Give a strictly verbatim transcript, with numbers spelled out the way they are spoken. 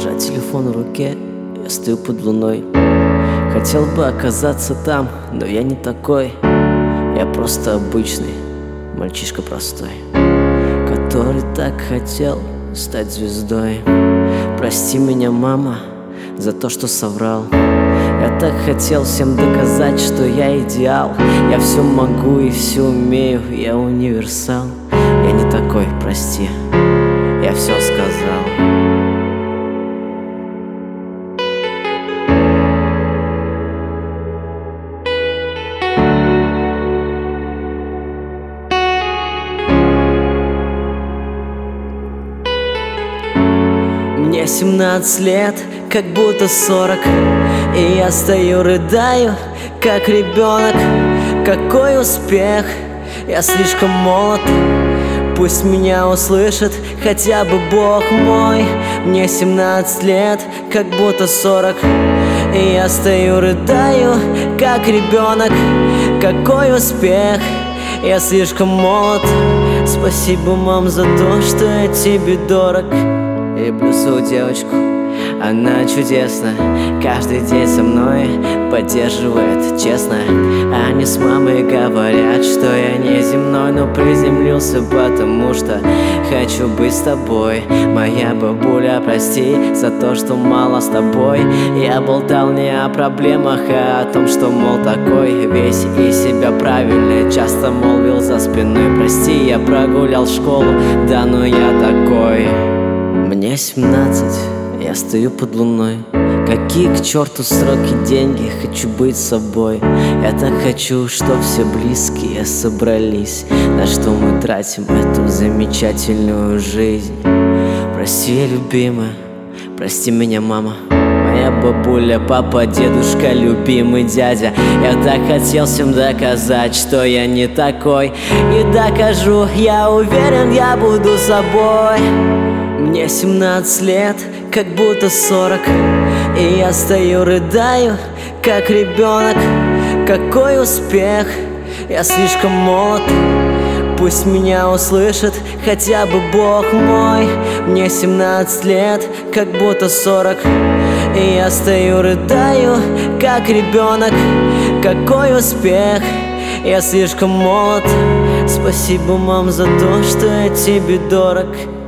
Держа телефон в руке, я стою под луной. Хотел бы оказаться там, но я не такой. Я просто обычный мальчишка простой, который так хотел стать звездой. Прости меня, мама, за то, что соврал. Я так хотел всем доказать, что я идеал. Я все могу и все умею, я универсал. Я не такой, прости, я все сказал. Мне семнадцать лет, как будто сорок, и я стою, рыдаю, как ребенок. Какой успех, я слишком молод. Пусть меня услышит хотя бы Бог мой. Мне семнадцать лет, как будто сорок, и я стою, рыдаю, как ребенок. Какой успех, я слишком молод. Спасибо, мам, за то, что я тебе дорог. Я люблю свою девочку, она чудесна. Каждый день со мной поддерживает, честно. Они с мамой говорят, что я не земной, но приземлился, потому что хочу быть с тобой. Моя бабуля, прости за то, что мало с тобой. Я болтал не о проблемах, а о том, что, мол, такой весь из себя правильный. Часто молвил за спиной: прости, я прогулял школу, да, но я такой. Мне семнадцать, я стою под луной. Какие к черту сроки, деньги, хочу быть собой. Я так хочу, чтоб все близкие собрались. На что мы тратим эту замечательную жизнь? Прости, любимая, прости меня, мама, моя бабуля, папа, дедушка, любимый дядя. Я так хотел всем доказать, что я не такой. И докажу, я уверен, я буду собой. Мне семнадцать лет, как будто сорок, и я стою, рыдаю, как ребенок. Какой успех, я слишком молод. Пусть меня услышит хотя бы Бог мой. Мне семнадцать лет, как будто сорок, и я стою, рыдаю, как ребенок. Какой успех, я слишком молод. Спасибо, мам, за то, что я тебе дорог.